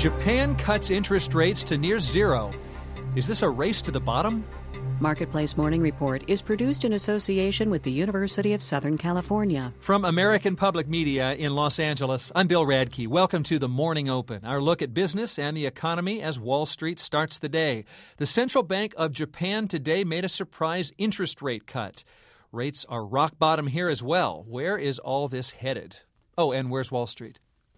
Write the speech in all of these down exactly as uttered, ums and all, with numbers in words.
Japan cuts interest rates to near zero. Is this a race to the bottom? Marketplace Morning Report is produced in association with the University of Southern California. From American Public Media in Los Angeles, I'm Bill Radke. Welcome to the Morning Open, our look at business and the economy as Wall Street starts the day. The Central Bank of Japan today made a surprise interest rate cut. Rates are rock bottom here as well. Where is all this headed? Oh, and where's Wall Street?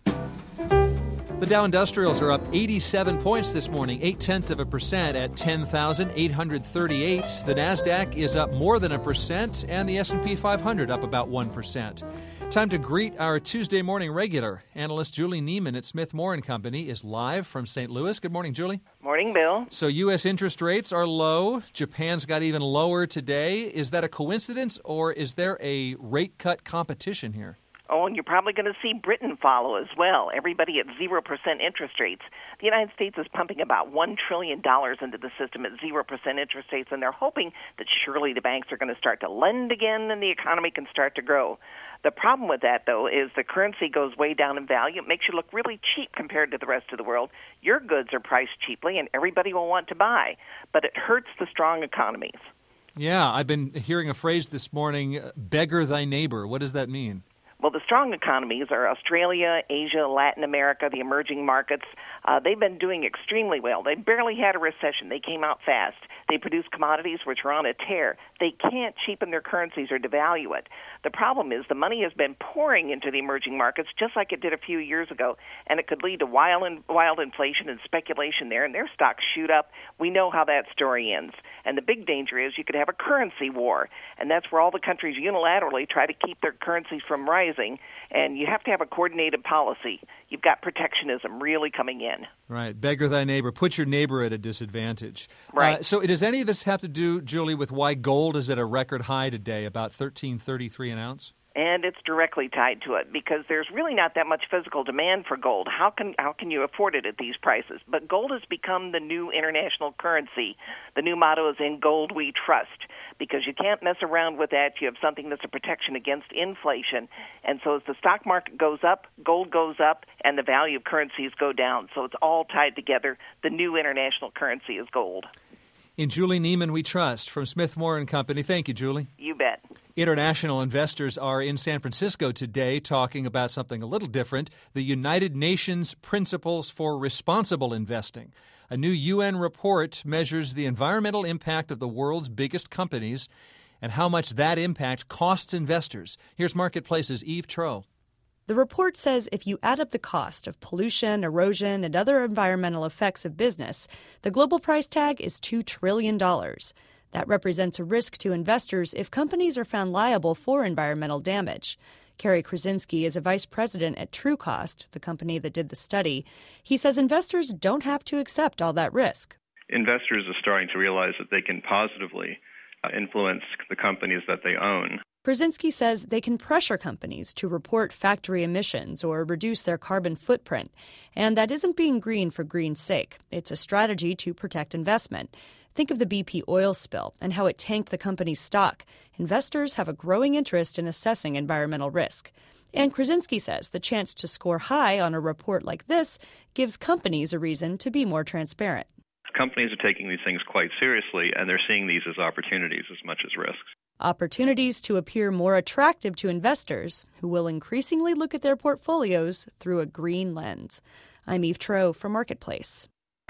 The Dow Industrials are up eighty-seven points this morning, eight-tenths of a percent at ten thousand eight hundred thirty-eight. The Nasdaq is up more than a percent, and the S and P five hundred up about one percent. Time to greet our Tuesday morning regular. Analyst Julie Neiman at Smith Moore and Company is live from Saint Louis. Good morning, Julie. Morning, Bill. So U S interest rates are low. Japan's got even lower today. Is that a coincidence, or is there a rate cut competition here? Oh, and you're probably going to see Britain follow as well. Everybody at zero percent interest rates. The United States is pumping about one trillion dollars into the system at zero percent interest rates, and they're hoping that surely the banks are going to start to lend again and the economy can start to grow. The problem with that, though, is the currency goes way down in value. It makes you look really cheap compared to the rest of the world. Your goods are priced cheaply, and everybody will want to buy, but it hurts the strong economies. Yeah, I've been hearing a phrase this morning, beggar thy neighbor. What does that mean? Well, the strong economies are Australia, Asia, Latin America, the emerging markets. Uh, they've been doing extremely well. They barely had a recession. They came out fast. They produce commodities which are on a tear. They can't cheapen their currencies or devalue it. The problem is the money has been pouring into the emerging markets just like it did a few years ago, and it could lead to wild, in, wild inflation and speculation there, and their stocks shoot up. We know how that story ends. And the big danger is you could have a currency war, and that's where all the countries unilaterally try to keep their currencies from rising, and you have to have a coordinated policy. You've got protectionism really coming in. Right. Beggar thy neighbor. Put your neighbor at a disadvantage. Right. Uh, so does any of this have to do, Julie, with why gold is at a record high today, about thirteen thirty-three an ounce? And it's directly tied to it because there's really not that much physical demand for gold. How can how can you afford it at these prices? But gold has become the new international currency. The new motto is "In gold we trust," because you can't mess around with that. You have something that's a protection against inflation. And so as the stock market goes up, gold goes up, and the value of currencies go down. So it's all tied together. The new international currency is gold. In Julie Neiman we trust from Smith Moore and Company. Thank you, Julie. You bet. International investors are in San Francisco today talking about something a little different, the United Nations Principles for Responsible Investing. A new U N report measures the environmental impact of the world's biggest companies and how much that impact costs investors. Here's Marketplace's Eve Troe. The report says if you add up the cost of pollution, erosion, and other environmental effects of business, the global price tag is two trillion dollars. That represents a risk to investors if companies are found liable for environmental damage. Kerry Krasinski is a vice president at TrueCost, the company that did the study. He says investors don't have to accept all that risk. Investors are starting to realize that they can positively uh, influence the companies that they own. Krasinski says they can pressure companies to report factory emissions or reduce their carbon footprint. And that isn't being green for green's sake. It's a strategy to protect investment. Think of the B P oil spill and how it tanked the company's stock. Investors have a growing interest in assessing environmental risk. And Krasinski says the chance to score high on a report like this gives companies a reason to be more transparent. Companies are taking these things quite seriously, and they're seeing these as opportunities as much as risks. Opportunities to appear more attractive to investors who will increasingly look at their portfolios through a green lens. I'm Eve Troe for Marketplace.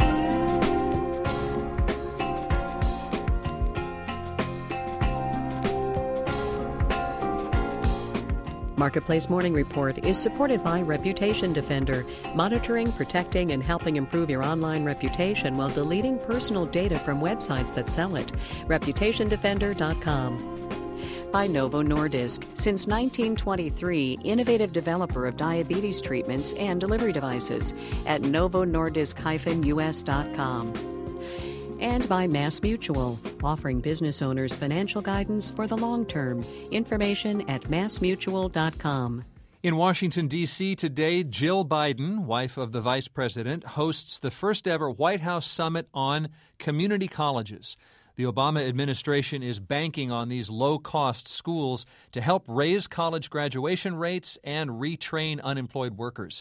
Marketplace Morning Report is supported by Reputation Defender, monitoring, protecting, and helping improve your online reputation while deleting personal data from websites that sell it. reputation defender dot com. By Novo Nordisk. Since nineteen twenty-three, innovative developer of diabetes treatments and delivery devices at novo nordisk dash u s dot com. And by MassMutual, offering business owners financial guidance for the long term. Information at mass mutual dot com. In Washington, D C today, Jill Biden, wife of the vice president, hosts the first ever White House summit on community colleges. The Obama administration is banking on these low-cost schools to help raise college graduation rates and retrain unemployed workers.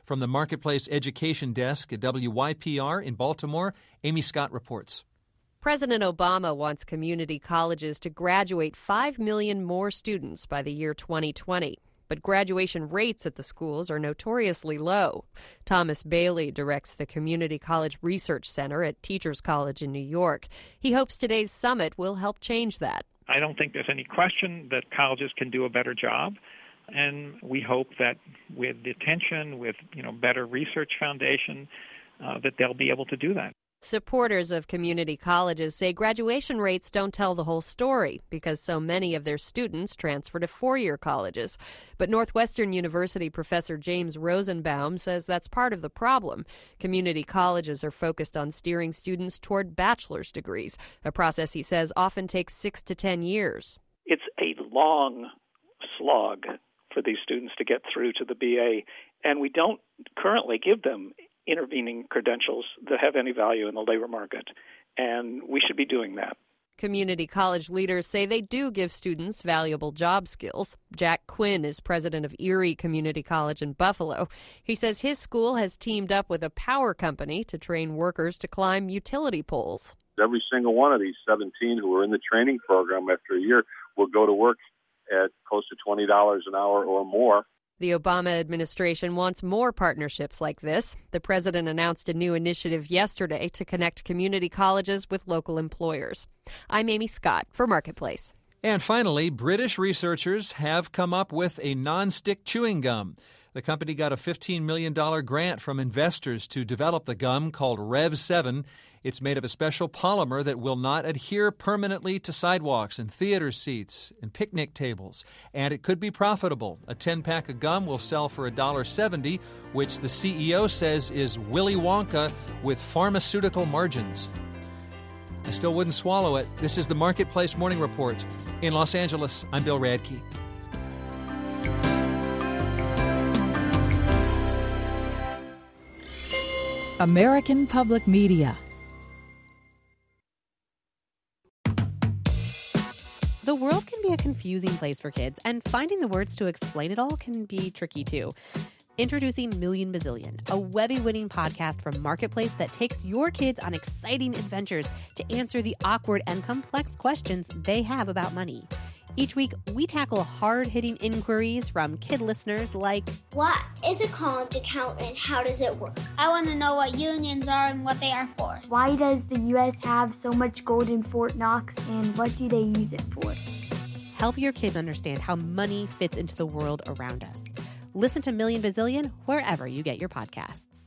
From the Marketplace Education Desk at W Y P R in Baltimore, Amy Scott reports. President Obama wants community colleges to graduate five million more students by the year twenty twenty. But graduation rates at the schools are notoriously low. Thomas Bailey directs the Community College Research Center at Teachers College in New York. He hopes today's summit will help change that. I don't think there's any question that colleges can do a better job. And we hope that with attention, with you know better research foundation, uh, that they'll be able to do that. Supporters of community colleges say graduation rates don't tell the whole story because so many of their students transfer to four-year colleges. But Northwestern University professor James Rosenbaum says that's part of the problem. Community colleges are focused on steering students toward bachelor's degrees, a process he says often takes six to ten years. It's a long slog for these students to get through to the B A, and we don't currently give them intervening credentials that have any value in the labor market, and we should be doing that. Community college leaders say they do give students valuable job skills. Jack Quinn is president of Erie Community College in Buffalo. He says his school has teamed up with a power company to train workers to climb utility poles. Every single one of these seventeen who are in the training program after a year will go to work at close to twenty dollars an hour or more. The Obama administration wants more partnerships like this. The president announced a new initiative yesterday to connect community colleges with local employers. I'm Amy Scott for Marketplace. And finally, British researchers have come up with a non-stick chewing gum. The company got a fifteen million dollars grant from investors to develop the gum called Rev seven. It's made of a special polymer that will not adhere permanently to sidewalks and theater seats and picnic tables. And it could be profitable. A ten-pack of gum will sell for one dollar seventy, which the C E O says is Willy Wonka with pharmaceutical margins. I still wouldn't swallow it. This is the Marketplace Morning Report. In Los Angeles, I'm Bill Radke. American Public Media. The world can be a confusing place for kids, and finding the words to explain it all can be tricky too. Introducing Million Bazillion, a Webby-winning podcast from Marketplace that takes your kids on exciting adventures to answer the awkward and complex questions they have about money. Each week, we tackle hard-hitting inquiries from kid listeners like, what is a college account and how does it work? I want to know what unions are and what they are for. Why does the U S have so much gold in Fort Knox and what do they use it for? Help your kids understand how money fits into the world around us. Listen to Million Bazillion wherever you get your podcasts.